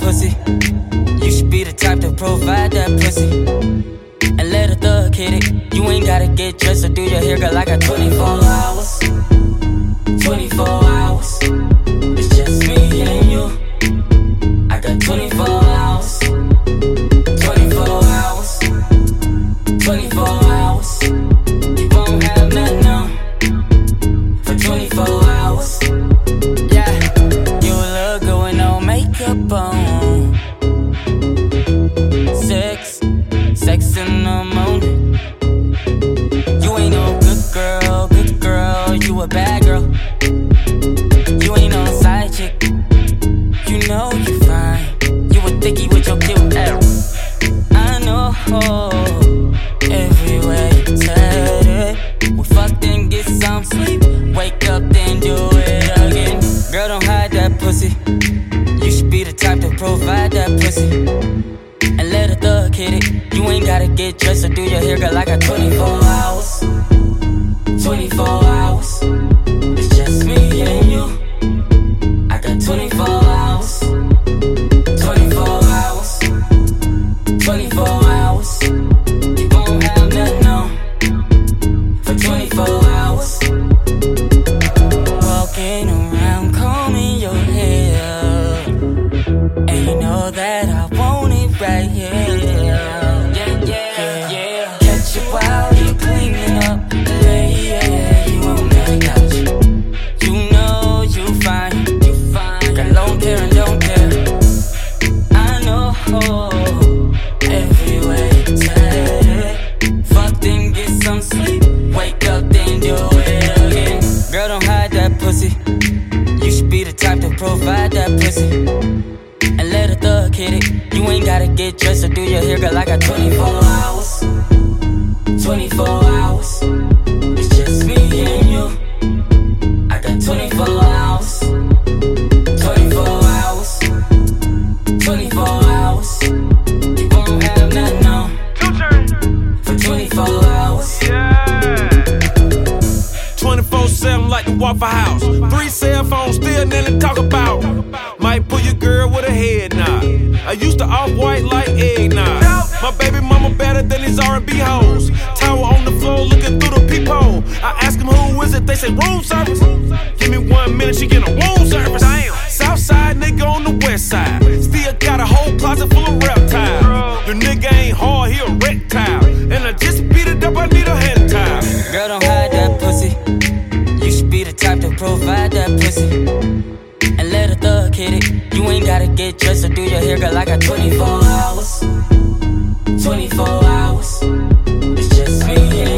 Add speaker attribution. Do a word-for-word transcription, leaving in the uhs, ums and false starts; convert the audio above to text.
Speaker 1: pussy. You should be the type to provide that pussy. And let a thug hit it. You ain't gotta get dressed or do your hair, girl. I got twenty-four hours. twenty-four hours. It's just me and you. I got twenty-four hours. twenty-four hours. twenty-four hours. You won't have nothing on for twenty-four hours. Yeah, you look good with no makeup on. Sex, sex in the morning. You ain't no good girl, good girl. You a bad girl. You ain't no side chick. You know you fine. You a thicky with your cute ass. I know. Everywhere you turn it, we fuck then get some sleep. Wake up then do it again. Girl, don't hide that pussy. You should be the type to provide that pussy. And let a thug hit it. You ain't gotta get dressed or do your hair, girl. I got twenty-four hours. twenty-four hours. It's just me and you. I got twenty-four hours. twenty-four hours. twenty-four hours. You won't have nothing on for twenty-four hours. Walking around, combing your hair, and you know that I want it right here. Yeah, yeah, yeah, yeah. Catch you while you cleaning up. Yeah, yeah, you on that couch. You know you fine, you fine. Got long hair and don't care. I know. Everywhere you turn it, fuck then get some sleep. Wake up then do it again. Girl, don't hide that pussy. You should be the type to provide that pussy. And let a thug hit it. You ain't gotta get dressed or do your hair, girl. I got twenty-four hours. twenty-four hours. It's just me and you. I got twenty-four hours. twenty-four hours. twenty-four hours. You won't have nothing on for twenty-four hours.
Speaker 2: twenty-four seven like the Waffle House. Three cell phones, still nothing to talk about. Might pull your girl with a head nod. I used to off-white like eggnog. My baby mama better than these R and B hoes. Tower on the floor looking through the peephole. I ask them who is it, they say room service. Give me one minute, she get a room service. South side nigga on the west side. Still got a whole closet full of reptiles. The nigga ain't hard, he a reptile. And I just beat it up, I need a hand tie.
Speaker 1: Girl, don't hide that pussy. You should be the type to provide that pussy. And let a thug hit it. You ain't gotta get dressed or do your hair, girl. I got twenty-four hours. twenty-four hours. It's just me and